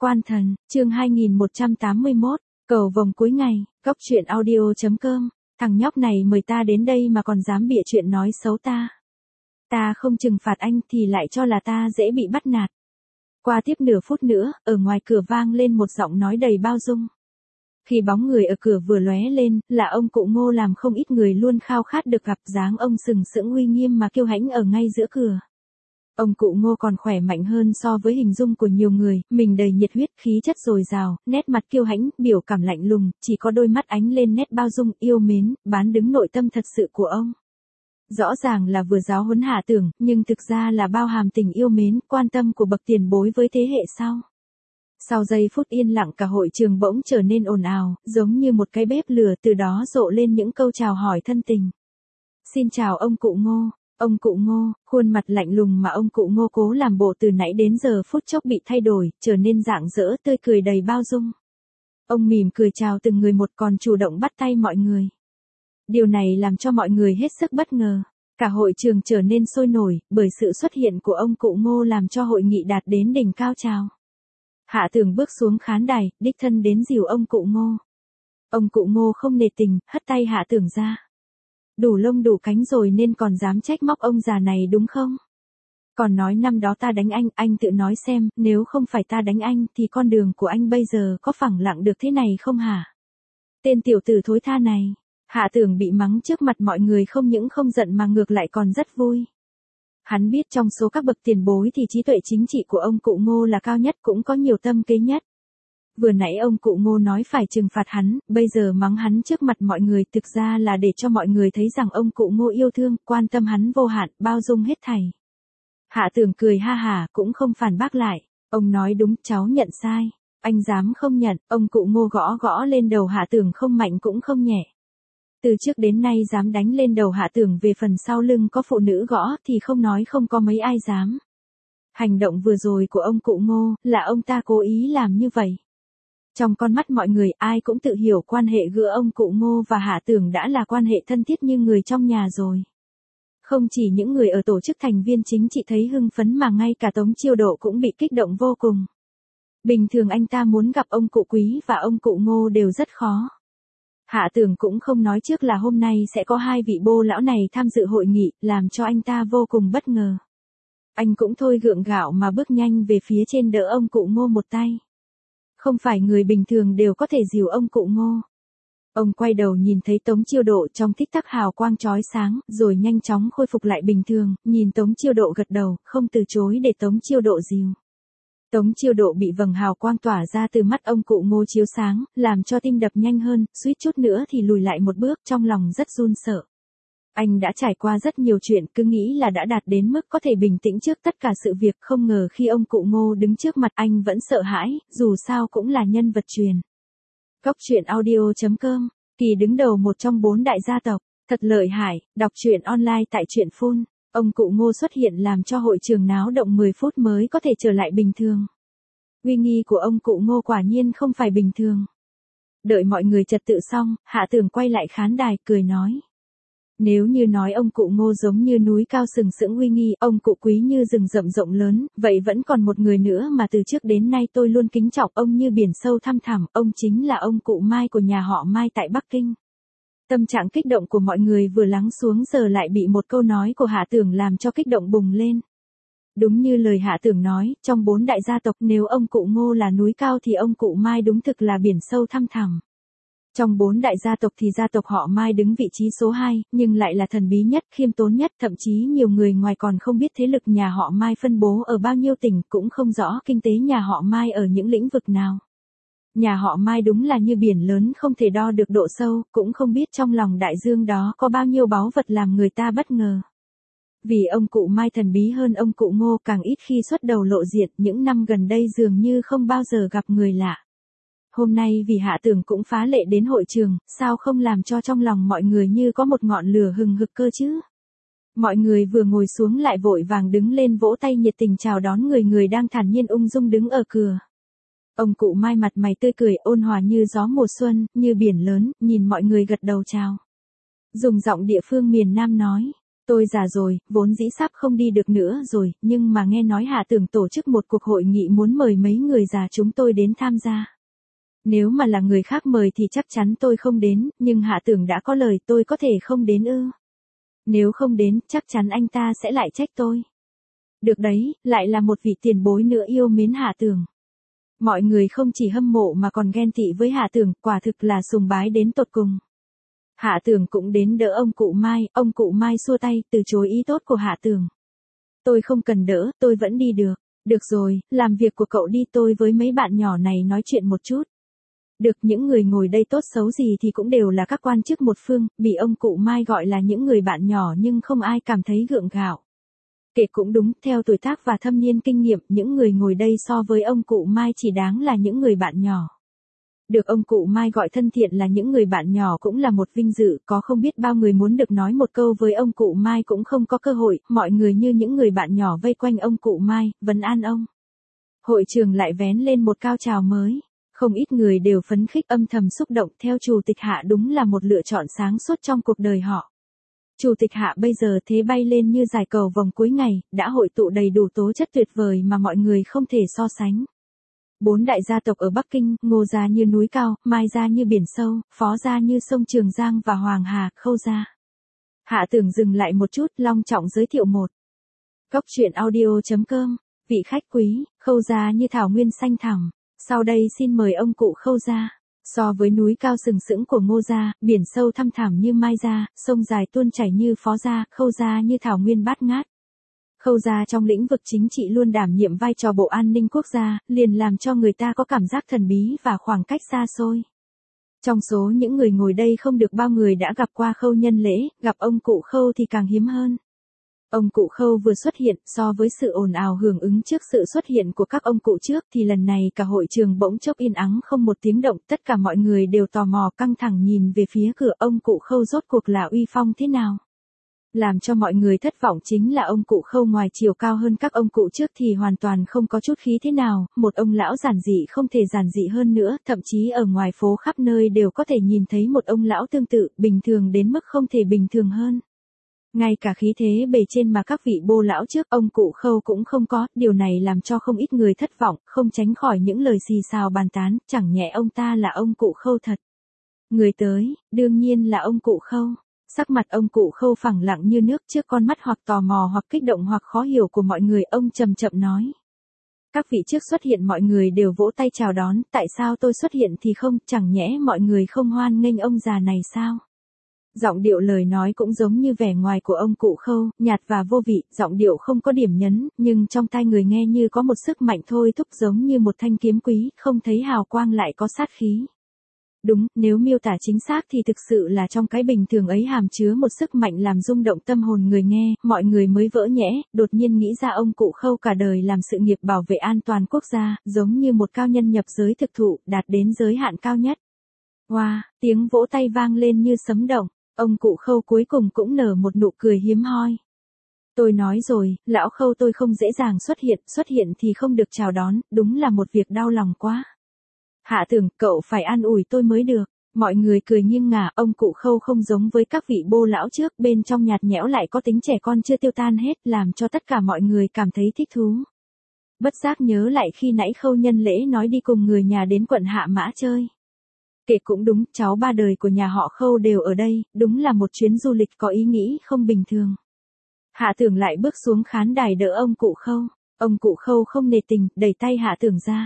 Quan thần, chương 2181, cầu vồng cuối ngày, góc truyện audio.com, thằng nhóc này mời ta đến đây mà còn dám bịa chuyện nói xấu ta. Ta không trừng phạt anh thì lại cho là ta dễ bị bắt nạt. Qua tiếp nửa phút nữa, ở ngoài cửa vang lên một giọng nói đầy bao dung. Khi bóng người ở cửa vừa lóe lên, là ông cụ Ngô làm không ít người luôn khao khát được gặp, dáng ông sừng sững uy nghiêm mà kiêu hãnh ở ngay giữa cửa. Ông cụ Ngô còn khỏe mạnh hơn so với hình dung của nhiều người, mình đầy nhiệt huyết, khí chất dồi dào, nét mặt kiêu hãnh, biểu cảm lạnh lùng, chỉ có đôi mắt ánh lên nét bao dung, yêu mến, bán đứng nội tâm thật sự của ông. Rõ ràng là vừa giáo huấn Hạ Tưởng, nhưng thực ra là bao hàm tình yêu mến, quan tâm của bậc tiền bối với thế hệ sau. Sau giây phút yên lặng cả hội trường bỗng trở nên ồn ào, giống như một cái bếp lửa, từ đó rộ lên những câu chào hỏi thân tình. Xin chào ông cụ Ngô. Ông cụ Ngô, khuôn mặt lạnh lùng mà ông cụ Ngô cố làm bộ từ nãy đến giờ phút chốc bị thay đổi, trở nên rạng rỡ, tươi cười đầy bao dung. Ông mỉm cười chào từng người một, còn chủ động bắt tay mọi người. Điều này làm cho mọi người hết sức bất ngờ. Cả hội trường trở nên sôi nổi, bởi sự xuất hiện của ông cụ Ngô làm cho hội nghị đạt đến đỉnh cao trào. Hạ Tưởng bước xuống khán đài, đích thân đến dìu ông cụ Ngô. Ông cụ Ngô không nề tình, hất tay Hạ Tưởng ra. Đủ lông đủ cánh rồi nên còn dám trách móc ông già này đúng không? Còn nói năm đó ta đánh anh tự nói xem, nếu không phải ta đánh anh thì con đường của anh bây giờ có phẳng lặng được thế này không hả? Tên tiểu tử thối tha này. Hạ Tưởng bị mắng trước mặt mọi người không những không giận mà ngược lại còn rất vui. Hắn biết trong số các bậc tiền bối thì trí tuệ chính trị của ông cụ Ngô là cao nhất, cũng có nhiều tâm kế nhất. Vừa nãy ông cụ Ngô nói phải trừng phạt hắn, bây giờ mắng hắn trước mặt mọi người thực ra là để cho mọi người thấy rằng ông cụ Ngô yêu thương, quan tâm hắn vô hạn, bao dung hết thảy. Hạ Tưởng cười ha hả, cũng không phản bác lại. Ông nói đúng, cháu nhận sai. Anh dám không nhận, ông cụ Ngô gõ gõ lên đầu Hạ Tưởng không mạnh cũng không nhẹ. Từ trước đến nay dám đánh lên đầu Hạ Tưởng về phần sau lưng có phụ nữ gõ thì không nói không có mấy ai dám. Hành động vừa rồi của ông cụ Ngô là ông ta cố ý làm như vậy. Trong con mắt mọi người ai cũng tự hiểu quan hệ giữa ông cụ Ngô và Hạ Tưởng đã là quan hệ thân thiết như người trong nhà rồi. Không chỉ những người ở tổ chức thành viên chính trị thấy hưng phấn mà ngay cả Tống Chiêu Độ cũng bị kích động vô cùng. Bình thường anh ta muốn gặp ông cụ Quý và ông cụ Ngô đều rất khó. Hạ Tưởng cũng không nói trước là hôm nay sẽ có hai vị bô lão này tham dự hội nghị, làm cho anh ta vô cùng bất ngờ. Anh cũng thôi gượng gạo mà bước nhanh về phía trên đỡ ông cụ Ngô một tay. Không phải người bình thường đều có thể dìu ông cụ Ngô. Ông quay đầu nhìn thấy Tống Chiêu Độ trong tích tắc hào quang chói sáng, rồi nhanh chóng khôi phục lại bình thường, nhìn Tống Chiêu Độ gật đầu, không từ chối để Tống Chiêu Độ dìu. Tống Chiêu Độ bị vầng hào quang tỏa ra từ mắt ông cụ Ngô chiếu sáng, làm cho tim đập nhanh hơn, suýt chút nữa thì lùi lại một bước, trong lòng rất run sợ. Anh đã trải qua rất nhiều chuyện, cứ nghĩ là đã đạt đến mức có thể bình tĩnh trước tất cả sự việc, không ngờ khi ông cụ Ngô đứng trước mặt anh vẫn sợ hãi, dù sao cũng là nhân vật truyền. Góc truyện audio.com, Kỳ đứng đầu một trong 4 đại gia tộc, thật lợi hại, đọc truyện online tại truyện Phun. Ông cụ Ngô xuất hiện làm cho hội trường náo động 10 phút mới có thể trở lại bình thường. Uy nghi của ông cụ Ngô quả nhiên không phải bình thường. Đợi mọi người trật tự xong, Hạ Tưởng quay lại khán đài, cười nói. Nếu như nói ông cụ Ngô giống như núi cao sừng sững uy nghi, ông cụ Quý như rừng rậm rộng lớn, vậy vẫn còn một người nữa mà từ trước đến nay tôi luôn kính trọng ông như biển sâu thăm thẳm, ông chính là ông cụ Mai của nhà họ Mai tại Bắc Kinh. Tâm trạng kích động của mọi người vừa lắng xuống giờ lại bị một câu nói của Hạ Tưởng làm cho kích động bùng lên. Đúng như lời Hạ Tưởng nói, trong 4 đại gia tộc nếu ông cụ Ngô là núi cao thì ông cụ Mai đúng thực là biển sâu thăm thẳm. Trong 4 đại gia tộc thì gia tộc họ Mai đứng vị trí số 2, nhưng lại là thần bí nhất, khiêm tốn nhất, thậm chí nhiều người ngoài còn không biết thế lực nhà họ Mai phân bố ở bao nhiêu tỉnh, cũng không rõ kinh tế nhà họ Mai ở những lĩnh vực nào. Nhà họ Mai đúng là như biển lớn không thể đo được độ sâu, cũng không biết trong lòng đại dương đó có bao nhiêu báu vật làm người ta bất ngờ. Vì ông cụ Mai thần bí hơn ông cụ Ngô càng ít khi xuất đầu lộ diện, những năm gần đây dường như không bao giờ gặp người lạ. Hôm nay vì Hạ Tưởng cũng phá lệ đến hội trường, sao không làm cho trong lòng mọi người như có một ngọn lửa hừng hực cơ chứ? Mọi người vừa ngồi xuống lại vội vàng đứng lên vỗ tay nhiệt tình chào đón người đang thản nhiên ung dung đứng ở cửa. Ông cụ Mai mặt mày tươi cười, ôn hòa như gió mùa xuân, như biển lớn, nhìn mọi người gật đầu chào. Dùng giọng địa phương miền Nam nói, Tôi già rồi, vốn dĩ sắp không đi được nữa rồi, nhưng mà nghe nói Hạ Tưởng tổ chức một cuộc hội nghị muốn mời mấy người già chúng tôi đến tham gia. Nếu mà là người khác mời thì chắc chắn tôi không đến, nhưng Hạ Tưởng đã có lời tôi có thể không đến ư. Nếu không đến, chắc chắn anh ta sẽ lại trách tôi. Được đấy, lại là một vị tiền bối nữa yêu mến Hạ Tưởng. Mọi người không chỉ hâm mộ mà còn ghen tị với Hạ Tưởng, quả thực là sùng bái đến tột cùng. Hạ Tưởng cũng đến đỡ ông cụ Mai xua tay, từ chối ý tốt của Hạ Tưởng. Tôi không cần đỡ, tôi vẫn đi được. Được rồi, làm việc của cậu đi, tôi với mấy bạn nhỏ này nói chuyện một chút. Được, những người ngồi đây tốt xấu gì thì cũng đều là các quan chức một phương, bị ông cụ Mai gọi là những người bạn nhỏ nhưng không ai cảm thấy gượng gạo. Kể cũng đúng, theo tuổi tác và thâm niên kinh nghiệm, những người ngồi đây so với ông cụ Mai chỉ đáng là những người bạn nhỏ. Được ông cụ Mai gọi thân thiện là những người bạn nhỏ cũng là một vinh dự, có không biết bao người muốn được nói một câu với ông cụ Mai cũng không có cơ hội, mọi người như những người bạn nhỏ vây quanh ông cụ Mai, vấn an ông. Hội trường lại vén lên một cao trào mới. Không ít người đều phấn khích âm thầm xúc động, theo Chủ tịch Hạ đúng là một lựa chọn sáng suốt trong cuộc đời họ. Chủ tịch Hạ bây giờ thế bay lên như dải cầu vồng cuối ngày, đã hội tụ đầy đủ tố chất tuyệt vời mà mọi người không thể so sánh. 4 đại gia tộc ở Bắc Kinh, Ngô gia như núi cao, Mai gia như biển sâu, Phó gia như sông Trường Giang và Hoàng Hà, Khâu gia. Hạ Tưởng dừng lại một chút, long trọng giới thiệu một. Góc truyện audio.com, vị khách quý, Khâu gia như thảo nguyên xanh thẳm. Sau đây xin mời ông cụ Khâu gia. So với núi cao sừng sững của Ngô gia, biển sâu thăm thẳm như Mai gia, sông dài tuôn chảy như Phó gia, Khâu gia như thảo nguyên bát ngát. Khâu gia trong lĩnh vực chính trị luôn đảm nhiệm vai trò bộ an ninh quốc gia, liền làm cho người ta có cảm giác thần bí và khoảng cách xa xôi. Trong số những người ngồi đây không được bao người đã gặp qua Khâu nhân lễ, gặp ông cụ Khâu thì càng hiếm hơn. Ông cụ Khâu vừa xuất hiện, so với sự ồn ào hưởng ứng trước sự xuất hiện của các ông cụ trước thì lần này cả hội trường bỗng chốc yên ắng không một tiếng động, tất cả mọi người đều tò mò căng thẳng nhìn về phía cửa ông cụ Khâu rốt cuộc là uy phong thế nào. Làm cho mọi người thất vọng chính là ông cụ Khâu ngoài chiều cao hơn các ông cụ trước thì hoàn toàn không có chút khí thế nào, một ông lão giản dị không thể giản dị hơn nữa, thậm chí ở ngoài phố khắp nơi đều có thể nhìn thấy một ông lão tương tự, bình thường đến mức không thể bình thường hơn. Ngay cả khí thế bề trên mà các vị bô lão trước ông cụ Khâu cũng không có, điều này làm cho không ít người thất vọng, không tránh khỏi những lời xì xào bàn tán, chẳng nhẽ ông ta là ông cụ Khâu thật. Người tới, đương nhiên là ông cụ Khâu. Sắc mặt ông cụ Khâu phẳng lặng như nước, trước con mắt hoặc tò mò hoặc kích động hoặc khó hiểu của mọi người, ông chậm chậm nói. Các vị trước xuất hiện mọi người đều vỗ tay chào đón, tại sao tôi xuất hiện thì không, chẳng nhẽ mọi người không hoan nghênh ông già này sao? Giọng điệu lời nói cũng giống như vẻ ngoài của ông cụ Khâu, nhạt và vô vị, giọng điệu không có điểm nhấn, nhưng trong tai người nghe như có một sức mạnh thôi thúc giống như một thanh kiếm quý, không thấy hào quang lại có sát khí. Đúng, nếu miêu tả chính xác thì thực sự là trong cái bình thường ấy hàm chứa một sức mạnh làm rung động tâm hồn người nghe, mọi người mới vỡ nhẽ, đột nhiên nghĩ ra ông cụ Khâu cả đời làm sự nghiệp bảo vệ an toàn quốc gia, giống như một cao nhân nhập giới thực thụ, đạt đến giới hạn cao nhất. Wow, tiếng vỗ tay vang lên như sấm động, ông cụ Khâu cuối cùng cũng nở một nụ cười hiếm hoi. Tôi nói rồi, lão Khâu tôi không dễ dàng xuất hiện thì không được chào đón, đúng là một việc đau lòng quá. Hạ Tưởng, cậu phải an ủi tôi mới được. Mọi người cười nghiêng ngả, ông cụ Khâu không giống với các vị bô lão trước, bên trong nhạt nhẽo lại có tính trẻ con chưa tiêu tan hết, làm cho tất cả mọi người cảm thấy thích thú. Bất giác nhớ lại khi nãy Khâu nhân lễ nói đi cùng người nhà đến quận Hạ Mã chơi. Kể cũng đúng, cháu ba đời của nhà họ Khâu đều ở đây, đúng là một chuyến du lịch có ý nghĩ không bình thường. Hạ Tưởng lại bước xuống khán đài đỡ ông cụ Khâu. Ông cụ Khâu không nề tình, đẩy tay Hạ Tưởng ra.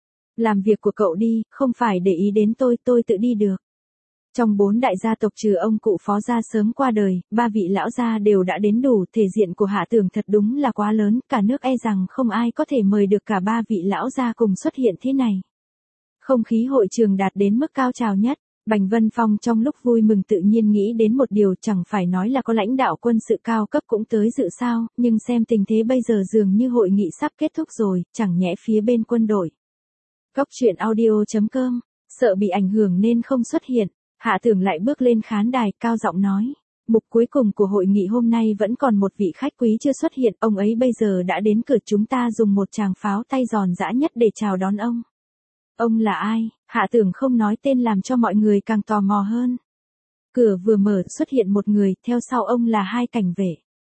Làm việc của cậu đi, không phải để ý đến tôi tự đi được. Trong 4 đại gia tộc trừ ông cụ Phó gia sớm qua đời, 3 vị lão gia đều đã đến đủ, thể diện của Hạ Tưởng thật đúng là quá lớn, cả nước e rằng không ai có thể mời được cả 3 vị lão gia cùng xuất hiện thế này. Không khí hội trường đạt đến mức cao trào nhất, Bành Vân Phong trong lúc vui mừng tự nhiên nghĩ đến một điều, chẳng phải nói là có lãnh đạo quân sự cao cấp cũng tới dự sao, nhưng xem tình thế bây giờ dường như hội nghị sắp kết thúc rồi, chẳng nhẽ phía bên quân đội. Góc truyện audio.com, sợ bị ảnh hưởng nên không xuất hiện, Hạ Tưởng lại bước lên khán đài, cao giọng nói. Mục cuối cùng của hội nghị hôm nay vẫn còn một vị khách quý chưa xuất hiện, ông ấy bây giờ đã đến cửa, chúng ta dùng một tràng pháo tay giòn giã nhất để chào đón ông. Ông là ai? Hạ Tưởng không nói tên làm cho mọi người càng tò mò hơn. Cửa vừa mở, xuất hiện một người, theo sau ông là 2 cảnh vệ.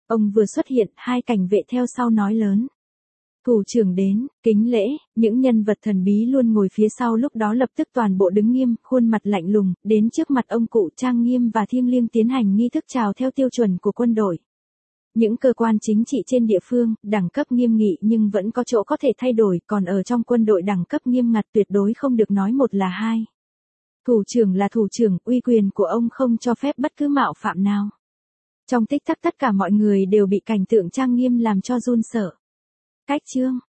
Ông vừa xuất hiện, hai cảnh vệ theo sau nói lớn. Thủ trưởng đến, kính lễ, những nhân vật thần bí luôn ngồi phía sau lúc đó lập tức toàn bộ đứng nghiêm, khuôn mặt lạnh lùng, đến trước mặt ông cụ trang nghiêm và thiêng liêng tiến hành nghi thức chào theo tiêu chuẩn của quân đội. Những cơ quan chính trị trên địa phương, đẳng cấp nghiêm nghị nhưng vẫn có chỗ có thể thay đổi, còn ở trong quân đội đẳng cấp nghiêm ngặt tuyệt đối không được nói một là hai. Thủ trưởng là thủ trưởng, uy quyền của ông không cho phép bất cứ mạo phạm nào. Trong tích tắc tất cả mọi người đều bị cảnh tượng trang nghiêm làm cho run sợ. Cách chương